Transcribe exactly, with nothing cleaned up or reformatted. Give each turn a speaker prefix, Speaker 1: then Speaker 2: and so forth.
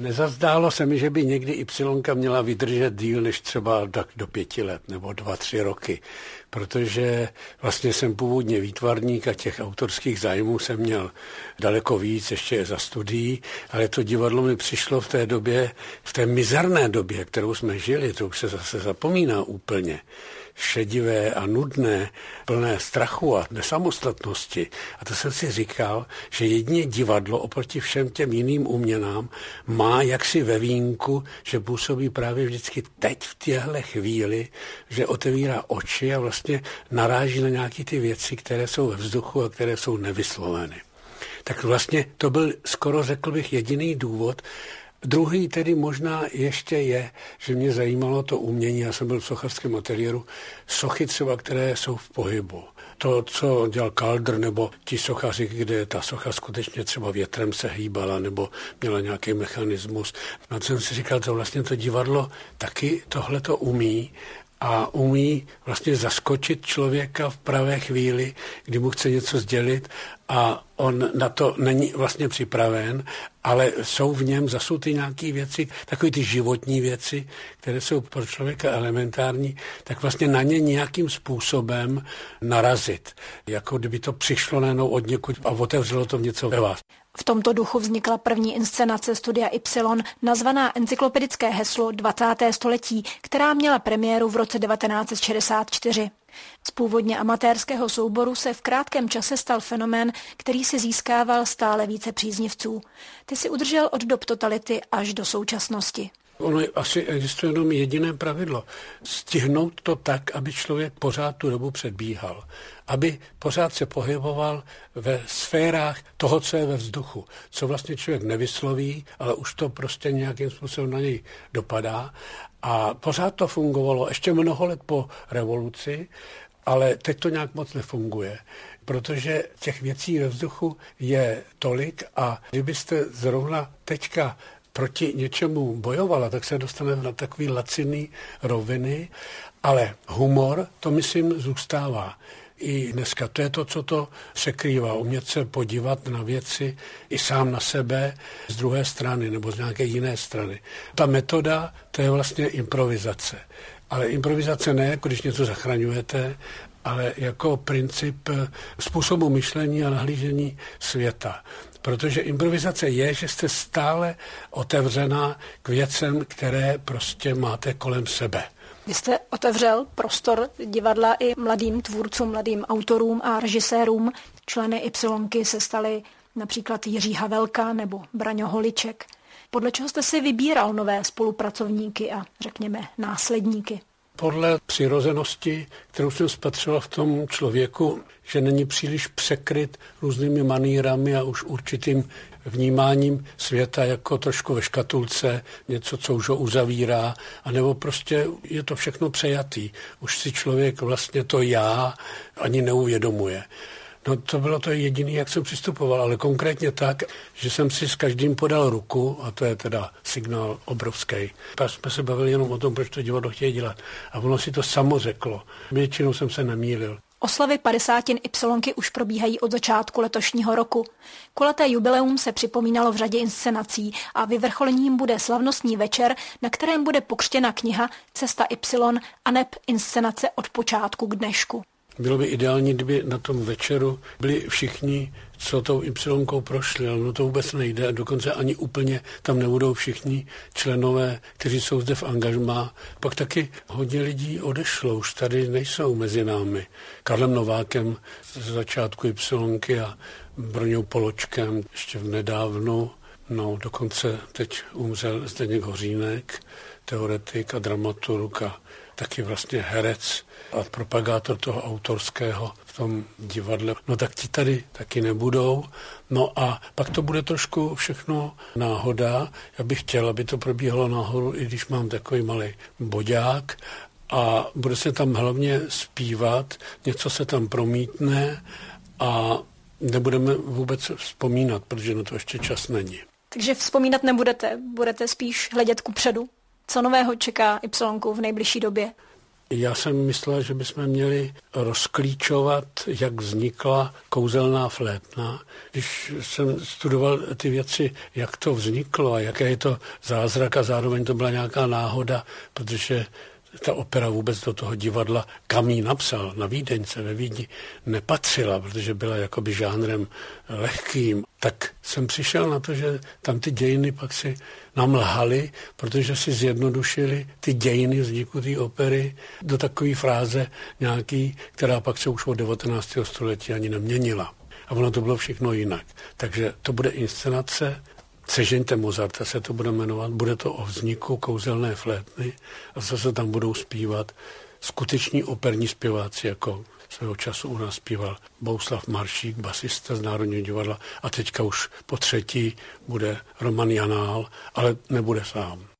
Speaker 1: Nezazdálo se mi, že by někdy Ypsilonka měla vydržet díl než třeba tak do pěti let nebo dva, tři roky, protože vlastně jsem původně výtvarník a těch autorských zájmů jsem měl daleko víc ještě za studií, ale to divadlo mi přišlo v té době, v té mizerné době, kterou jsme žili, to už se zase zapomíná úplně, šedivé a nudné, plné strachu a nesamostatnosti. A to jsem si říkal, že jedině divadlo oproti všem těm jiným uměnám má jaksi ve vínku, že působí právě vždycky teď v téhle chvíli, že otevírá oči a vlastně naráží na nějaké ty věci, které jsou ve vzduchu a které jsou nevysloveny. Tak vlastně to byl skoro, řekl bych, jediný důvod. Druhý tedy možná ještě je, že mě zajímalo to umění, já jsem byl v sochařském ateliéru, sochy třeba, které jsou v pohybu. To, co dělal Kaldr, nebo ti sochaři, kde ta socha skutečně třeba větrem se hýbala, nebo měla nějaký mechanismus. No jsem si říkal, to vlastně to divadlo taky tohle to umí, a umí vlastně zaskočit člověka v pravé chvíli, kdy mu chce něco sdělit a on na to není vlastně připraven, ale jsou v něm zasuty nějaké věci, takové ty životní věci, které jsou pro člověka elementární, tak vlastně na ně nějakým způsobem narazit. Jako kdyby to přišlo najednou od někud a otevřelo to něco ve vás.
Speaker 2: V tomto duchu vznikla první inscenace Studia Y, nazvaná Encyklopedické heslo dvacátého století, která měla premiéru v roce devatenáct set šedesát čtyři. Z původně amatérského souboru se v krátkém čase stal fenomén, který si získával stále více příznivců. Ty si udržel od dob totality až do současnosti.
Speaker 1: Ono asi existuje jenom jediné pravidlo. Stihnout to tak, aby člověk pořád tu dobu předbíhal. Aby pořád se pohyboval ve sférách toho, co je ve vzduchu. Co vlastně člověk nevysloví, ale už to prostě nějakým způsobem na něj dopadá. A pořád to fungovalo ještě mnoho let po revoluci, ale teď to nějak moc nefunguje. Protože těch věcí ve vzduchu je tolik a kdybyste zrovna teďka proti něčemu bojovala, tak se dostane na takový laciný roviny, ale humor, to myslím, zůstává. I dneska to je to, co to překrývá. Umět se podívat na věci i sám na sebe z druhé strany nebo z nějaké jiné strany. Ta metoda, to je vlastně improvizace. Ale improvizace ne, jako když něco zachraňujete, ale jako princip způsobu myšlení a nahlížení světa. Protože improvizace je, že jste stále otevřená k věcem, které prostě máte kolem sebe.
Speaker 2: Vy jste otevřel prostor divadla i mladým tvůrcům, mladým autorům a režisérům. Členy Ypsilonky se stali například Jiří Havelka nebo Braňo Holiček. Podle čeho jste si vybíral nové spolupracovníky a řekněme následníky?
Speaker 1: Podle přirozenosti, kterou jsem spatřila v tom člověku, že není příliš překryt různými manýrami a už určitým vnímáním světa jako trošku ve škatulce, něco, co už ho uzavírá, anebo prostě je to všechno přejatý. Už si člověk vlastně to já ani neuvědomuje. No to bylo to jediné, jak jsem přistupoval, ale konkrétně tak, že jsem si s každým podal ruku, a to je teda signál obrovský. Pak jsme se bavili jenom o tom, proč to divadlo chtějí dělat. A ono si to samo řeklo. Většinou jsem se nemýlil.
Speaker 2: Oslavy padesátin Ypsilonky už probíhají od začátku letošního roku. Kulaté jubileum se připomínalo v řadě inscenací a vyvrcholením bude slavnostní večer, na kterém bude pokřtěna kniha Cesta Y aneb inscenace od počátku k dnešku.
Speaker 1: Bylo by ideální, kdyby na tom večeru byli všichni, co tou Ypsilonkou prošli, ale no to vůbec nejde. Dokonce ani úplně tam nebudou všichni členové, kteří jsou zde v angažmá. Pak taky hodně lidí odešlo, už tady nejsou mezi námi. Karlem Novákem z začátku Ypsilonky a Broňou Poločkem ještě v nedávnu. No dokonce teď umřel Zdeněk Hořínek, teoretik a dramaturg a taky vlastně herec a propagátor toho autorského v tom divadle. No tak ti tady taky nebudou. No a pak to bude trošku všechno náhoda. Já bych chtěl, aby to probíhalo nahoru, i když mám takový malý boďák. A bude se tam hlavně zpívat, něco se tam promítne a nebudeme vůbec vzpomínat, protože na to ještě čas není.
Speaker 2: Takže vzpomínat nebudete, budete spíš hledět kupředu? Co nového čeká Ypsilonku v nejbližší době?
Speaker 1: Já jsem myslel, že bychom měli rozklíčovat, jak vznikla kouzelná flétna. Když jsem studoval ty věci, jak to vzniklo a jaké je to zázrak a zároveň to byla nějaká náhoda, protože ta opera vůbec do toho divadla, kam ji napsal, na Vídeňce ve Vídni, nepatřila, protože byla jakoby žánrem lehkým. Tak jsem přišel na to, že tam ty dějiny pak si nám lhali, protože si zjednodušili ty dějiny vzniku té opery do takové fráze nějaký, která pak se už od devatenáctého století ani neměnila. A ono to bylo všechno jinak. Takže to bude inscenace, Sežeňte Mozarta se to bude jmenovat, bude to o vzniku kouzelné flétny a zase tam budou zpívat skuteční operní zpěváci, jako svého času u nás zpíval Bohuslav Maršík, basista z Národního divadla a teďka už po třetí bude Roman Janál, ale nebude sám.